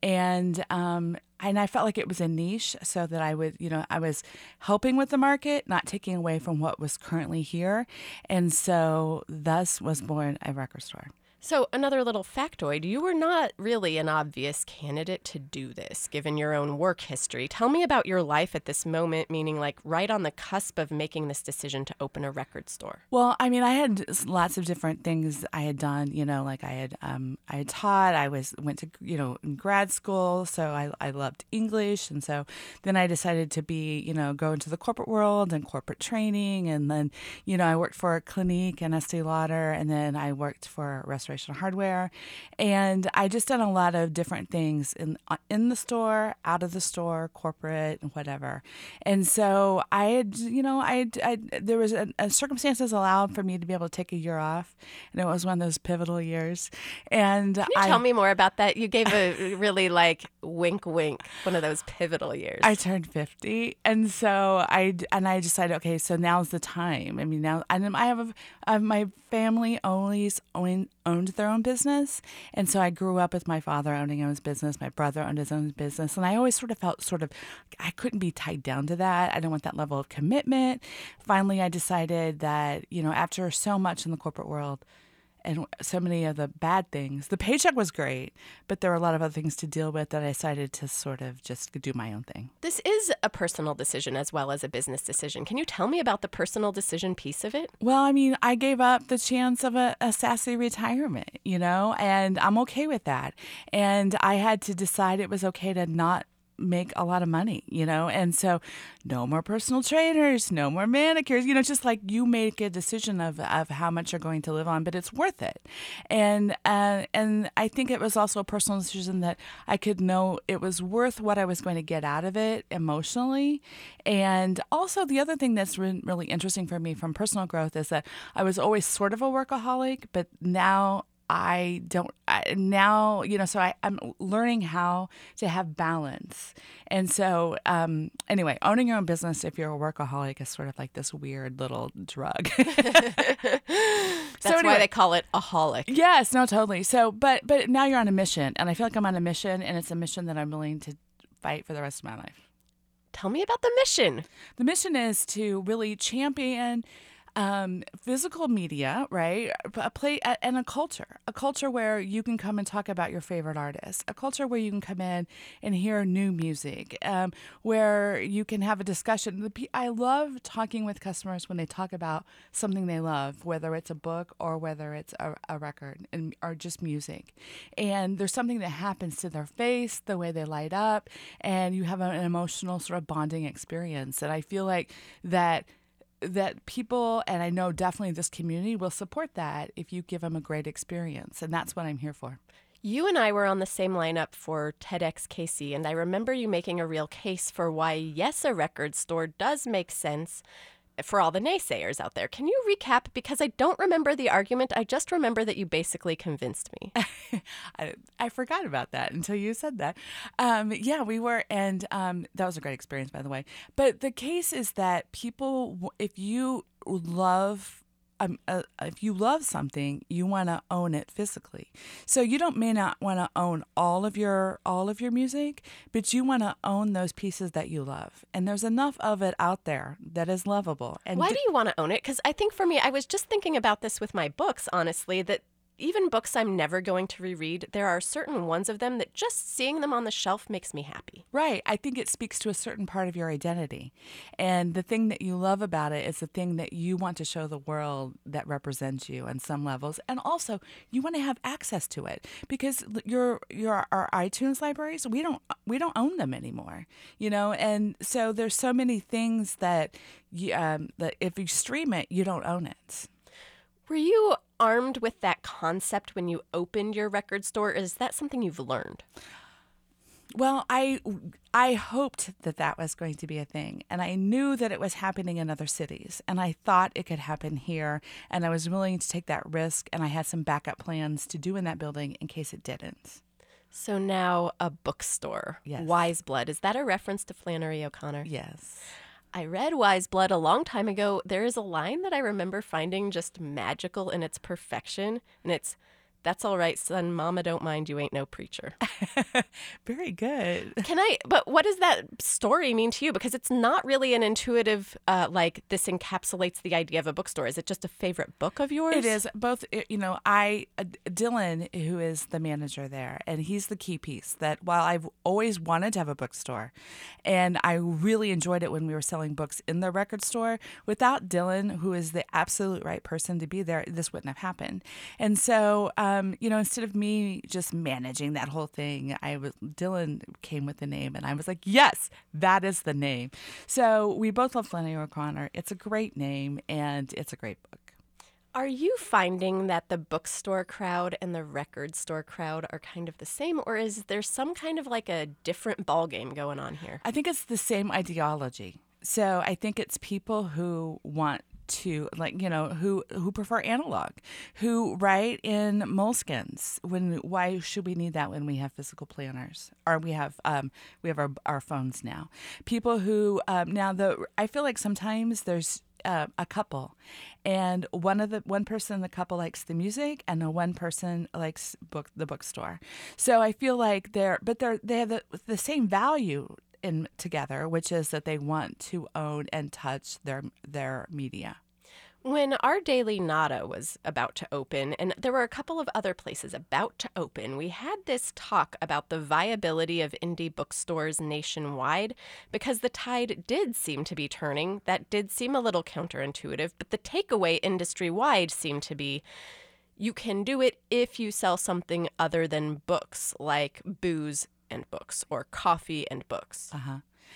[SPEAKER 9] And um, and I felt like it was a niche, so that I would, you know, I was helping with the market, not taking away from what was currently here. And so thus was born a record store.
[SPEAKER 1] So another little factoid, you were not really an obvious candidate to do this, given your own work history. Tell me about your life at this moment, meaning like right on the cusp of making this decision to open a record store.
[SPEAKER 9] Well, I mean, I had lots of different things I had done, you know, like I had um, I had taught, I was went to, you know, in grad school, so I, I loved English. And so then I decided to be, you know, go into the corporate world and corporate training. And then, you know, I worked for Clinique and Estee Lauder, and then I worked for Restoration Hardware, and I just done a lot of different things in in the store, out of the store, corporate, and whatever. And so I had, you know, I, I there was a, a circumstances allowed for me to be able to take a year off, and it was one of those pivotal years. And
[SPEAKER 1] can you
[SPEAKER 9] I,
[SPEAKER 1] tell me more about that? You gave a really like wink, wink, one of those pivotal years.
[SPEAKER 9] I turned fifty, and so I and I decided, okay, so now's the time. I mean, now and I have a, I have my family always own, owned their own business, and so I grew up with my father owning his business, my brother owned his own business, and I always sort of felt sort of I couldn't be tied down to that. I didn't want that level of commitment. Finally, I decided that, you know, after so much in the corporate world, and so many of the bad things. The paycheck was great, but there were a lot of other things to deal with that I decided to sort of just do my own thing.
[SPEAKER 1] This is a personal decision as well as a business decision. Can you tell me about the personal decision piece of it?
[SPEAKER 9] Well, I mean, I gave up the chance of a, a sassy retirement, you know, and I'm okay with that. And I had to decide it was okay to not make a lot of money, you know, and so no more personal trainers, no more manicures, you know, just like you make a decision of, of how much you're going to live on, but it's worth it. And uh, and I think it was also a personal decision that I could know it was worth what I was going to get out of it emotionally. And also the other thing that's been really interesting for me from personal growth is that I was always sort of a workaholic, but now I don't I, now, you know, so I, I'm learning how to have balance. And so um, anyway, owning your own business, if you're a workaholic, is sort of like this weird little drug.
[SPEAKER 1] That's
[SPEAKER 9] so anyway,
[SPEAKER 1] why they call it a holic.
[SPEAKER 9] Yes, no, totally. So, but but now you're on a mission, and I feel like I'm on a mission, and it's a mission that I'm willing to fight for the rest of my life.
[SPEAKER 1] Tell me about the mission.
[SPEAKER 9] The mission is to really champion Um, physical media, right? A play and a culture, a culture where you can come and talk about your favorite artists, a culture where you can come in and hear new music, um, where you can have a discussion. I love talking with customers when they talk about something they love, whether it's a book or whether it's a, a record and, or just music. And there's something that happens to their face, the way they light up, and you have an emotional sort of bonding experience. And I feel like that that people, and I know definitely this community, will support that if you give them a great experience. And that's what I'm here for.
[SPEAKER 1] You and I were on the same lineup for TEDxKC, and I remember you making a real case for why, yes, a record store does make sense for all the naysayers out there. Can you recap? Because I don't remember the argument. I just remember that you basically convinced me.
[SPEAKER 9] I, I forgot about that until you said that. Um, yeah, we were, and um, that was a great experience, by the way. But the case is that people, if you love Um, uh, if you love something, you want to own it physically. So you don't may not want to own all of your all of your music, but you want to own those pieces that you love. And there's enough of it out there that is lovable. And
[SPEAKER 1] why
[SPEAKER 9] d-
[SPEAKER 1] do you want to own it? Because I think for me, I was just thinking about this with my books, honestly, that even books I'm never going to reread, there are certain ones of them that just seeing them on the shelf makes me happy.
[SPEAKER 9] Right. I think it speaks to a certain part of your identity. And the thing that you love about it is the thing that you want to show the world that represents you on some levels. And also, you want to have access to it because your your our iTunes libraries, we don't we don't own them anymore. You know, and so there's so many things that you, um, that if you stream it, you don't own it.
[SPEAKER 1] Were you armed with that concept when you opened your record store? Or is that something you've learned?
[SPEAKER 9] Well, I I hoped that that was going to be a thing, and I knew that it was happening in other cities, and I thought it could happen here, and I was willing to take that risk, and I had some backup plans to do in that building in case it didn't.
[SPEAKER 1] So now a bookstore.
[SPEAKER 9] Yes.
[SPEAKER 1] Wise Blood. Is that a reference to Flannery O'Connor?
[SPEAKER 9] Yes.
[SPEAKER 1] I read Wise Blood a long time ago. There is a line that I remember finding just magical in its perfection, and it's, "That's all right, son. Mama don't mind. You ain't no preacher."
[SPEAKER 9] Very good.
[SPEAKER 1] Can I, but what does that story mean to you? Because it's not really an intuitive, uh, like, this encapsulates the idea of a bookstore. Is it just a favorite book of yours?
[SPEAKER 9] It is. Both, you know, I, uh, Dylan, who is the manager there, and he's the key piece that while I've always wanted to have a bookstore, and I really enjoyed it when we were selling books in the record store, without Dylan, who is the absolute right person to be there, this wouldn't have happened. And so, um, you know, instead of me just managing that whole thing, I was Dylan came with the name, and I was like, yes, that is the name. So we both love Flannery O'Connor. It's a great name, and it's a great book.
[SPEAKER 1] Are you finding that the bookstore crowd and the record store crowd are kind of the same, or is there some kind of like a different ballgame going on here?
[SPEAKER 9] I think it's the same ideology. So I think it's people who want to, like, you know, who who prefer analog, who write in moleskins. When why should we need that when we have physical planners, or we have um we have our our phones now? People who um, now the I feel like sometimes there's uh, a couple, and one of the one person in the couple likes the music, and the one person likes book the bookstore. So I feel like they're but they're they have the, the same value in together, which is that they want to own and touch their their media.
[SPEAKER 1] When Our Daily Nada was about to open, and there were a couple of other places about to open, we had this talk about the viability of indie bookstores nationwide because the tide did seem to be turning. That did seem a little counterintuitive, but the takeaway industry-wide seemed to be you can do it if you sell something other than books, like booze and books or coffee and books.
[SPEAKER 9] Uh-huh.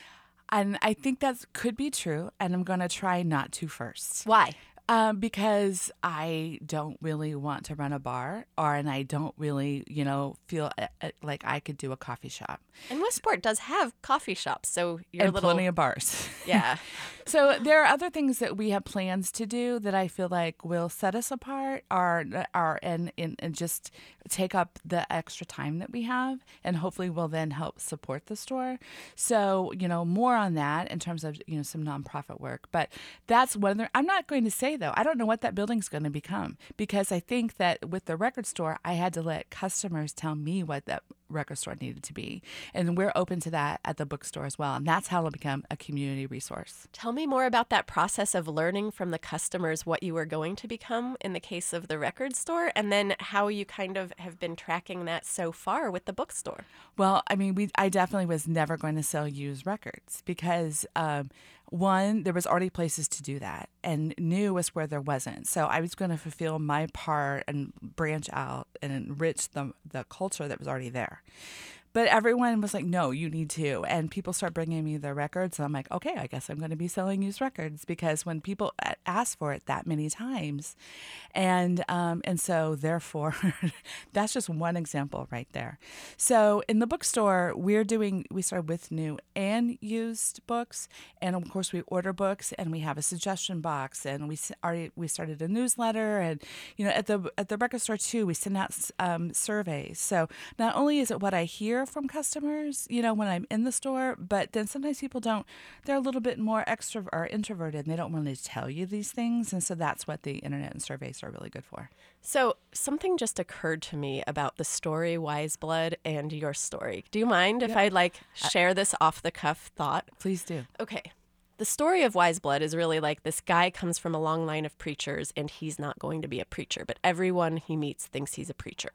[SPEAKER 9] And I think that could be true, and I'm going to try not to first.
[SPEAKER 1] Why?
[SPEAKER 9] Um, because I don't really want to run a bar, or and I don't really, you know, feel uh, uh, like I could do a coffee shop.
[SPEAKER 1] And Westport does have coffee shops, so you're
[SPEAKER 9] and
[SPEAKER 1] a little...
[SPEAKER 9] plenty of bars.
[SPEAKER 1] Yeah.
[SPEAKER 9] So there are other things that we have plans to do that I feel like will set us apart, or, or and, and, and just take up the extra time that we have, and hopefully will then help support the store. So, you know, more on that in terms of, you know, some nonprofit work. But that's one of the, I'm not going to say, though, I don't know what that building's going to become, because I think that with the record store, I had to let customers tell me what that record store needed to be. And we're open to that at the bookstore as well. And that's how it'll become a community resource.
[SPEAKER 1] Tell me more about that process of learning from the customers what you were going to become in the case of the record store, and then how you kind of have been tracking that so far with the bookstore.
[SPEAKER 9] Well, I mean, we I definitely was never going to sell used records because, um, one, there was already places to do that, and new was where there wasn't. So I was going to fulfill my part and branch out and enrich the the culture that was already there. But everyone was like, no, you need to. And people start bringing me their records. And I'm like, okay, I guess I'm going to be selling used records, because when people ask for it that many times. And um, and so therefore, that's just one example right there. So in the bookstore, we're doing, we started with new and used books. And of course, we order books, and we have a suggestion box. And we already we started a newsletter. And, you know, at the at the record store, too, we send out um, surveys. So not only is it what I hear from customers, you know, when I'm in the store, but then sometimes people don't, they're a little bit more extrovert or introverted, and they don't want to tell you these things. And so that's what the internet and surveys are really good for.
[SPEAKER 1] So something just occurred to me about the story Wise Blood and your story. Do you mind if
[SPEAKER 9] Yeah.
[SPEAKER 1] I like share this off the cuff thought?
[SPEAKER 9] Please do.
[SPEAKER 1] Okay. The story of Wise Blood is really like this guy comes from a long line of preachers, and he's not going to be a preacher, but everyone he meets thinks he's a preacher.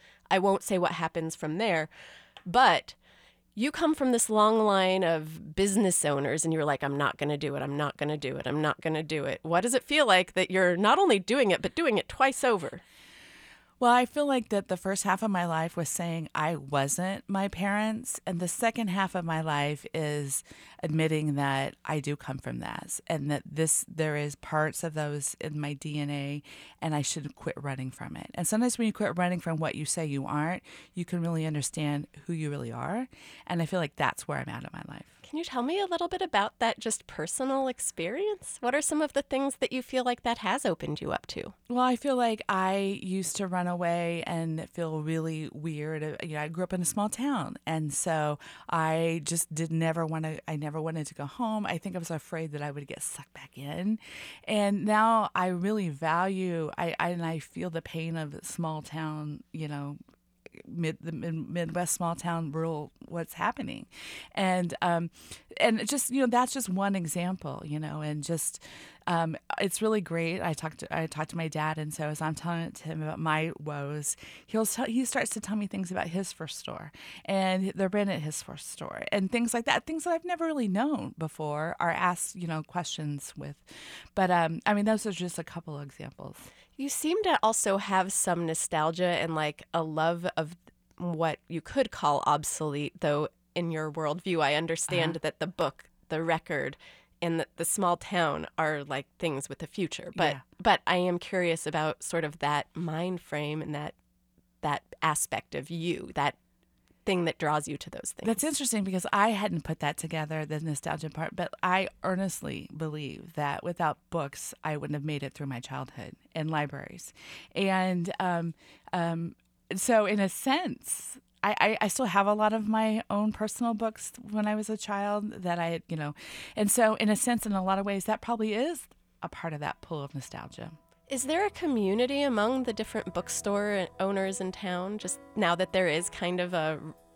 [SPEAKER 1] I won't say what happens from there, but you come from this long line of business owners, and you're like, I'm not going to do it. I'm not going to do it. I'm not going to do it. What does it feel like that you're not only doing it, but doing it twice over?
[SPEAKER 9] Well, I feel like that the first half of my life was saying I wasn't my parents, and the second half of my life is admitting that I do come from that, and that this there is parts of those in my D N A, and I should quit running from it. And sometimes when you quit running from what you say you aren't, you can really understand who you really are, and I feel like that's where I'm at in my life.
[SPEAKER 1] Can you tell me a little bit about that just personal experience? What are some of the things that you feel like that has opened you up to?
[SPEAKER 9] Well, I feel like I used to run away and feel really weird. You know, I grew up in a small town, and so I just did never want to, I never wanted to go home. I think I was afraid that I would get sucked back in. And now I really value, I, I and I feel the pain of small town, you know, Mid the Midwest small town rural what's happening, and um, and just you know that's just one example, you know, and just um, it's really great. I talked to I talked to my dad, and so as I'm telling to him about my woes, he'll tell, he starts to tell me things about his first store, and they've been at his first store, and things like that, things that I've never really known before, are asked you know questions with, but um, I mean those are just a couple of examples.
[SPEAKER 1] You seem to also have some nostalgia and like a love of what you could call obsolete, though in your worldview, I understand uh-huh. that the book, the record, and the, the small town are like things with the future. But
[SPEAKER 9] yeah.
[SPEAKER 1] but I am curious about sort of that mind frame and that that aspect of you, that thing that draws you to those things.
[SPEAKER 9] That's interesting because I hadn't put that together, the nostalgia part, but I earnestly believe that without books, I wouldn't have made it through my childhood and libraries. And um, um, so in a sense, I, I, I still have a lot of my own personal books when I was a child that I, you know, and so in a sense, in a lot of ways, that probably is a part of that pull of nostalgia.
[SPEAKER 1] Is there a community among the different bookstore owners in town, just now that there is kind of a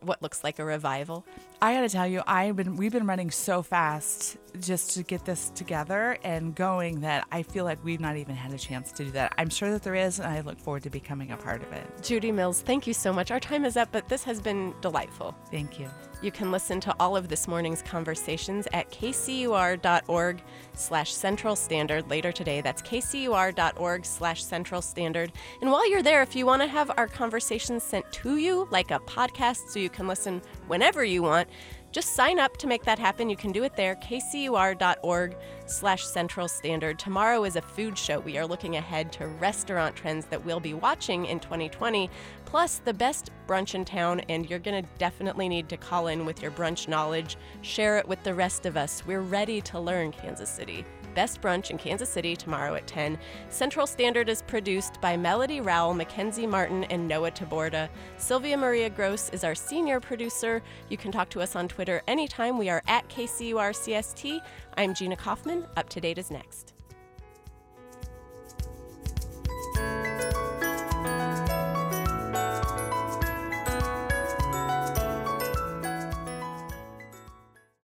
[SPEAKER 1] what looks like a revival?
[SPEAKER 9] I got to tell you, I've been we've been running so fast just to get this together and going that I feel like we've not even had a chance to do that. I'm sure that there is, and I look forward to becoming a part of it.
[SPEAKER 1] Judy Mills, thank you so much. Our time is up, but this has been delightful.
[SPEAKER 9] Thank you.
[SPEAKER 1] You can listen to all of this morning's conversations at kcur.org slash Central Standard later today. That's kcur.org slash Central Standard. And while you're there, if you want to have our conversations sent to you like a podcast so you can listen whenever you want, just sign up to make that happen. You can do it there, kcur.org slash Central Standard. Tomorrow is a food show. We are looking ahead to restaurant trends that we'll be watching in twenty twenty, plus the best brunch in town, and you're going to definitely need to call in with your brunch knowledge. Share it with the rest of us. We're ready to learn, Kansas City. Best Brunch in Kansas City tomorrow at ten. Central Standard is produced by Melody Rowell, Mackenzie Martin, and Noah Taborda. Sylvia Maria Gross is our senior producer. You can talk to us on Twitter anytime. We are at K C U R C S T. I'm Gina Kaufman. Up to Date is next.